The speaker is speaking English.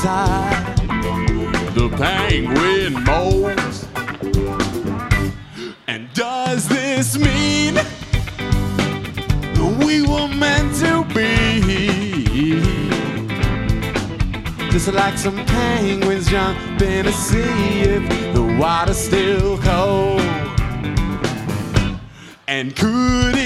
inside the penguin mold. And does this mean we were meant to be? Just like some penguins jump in the sea if the water's still cold. And could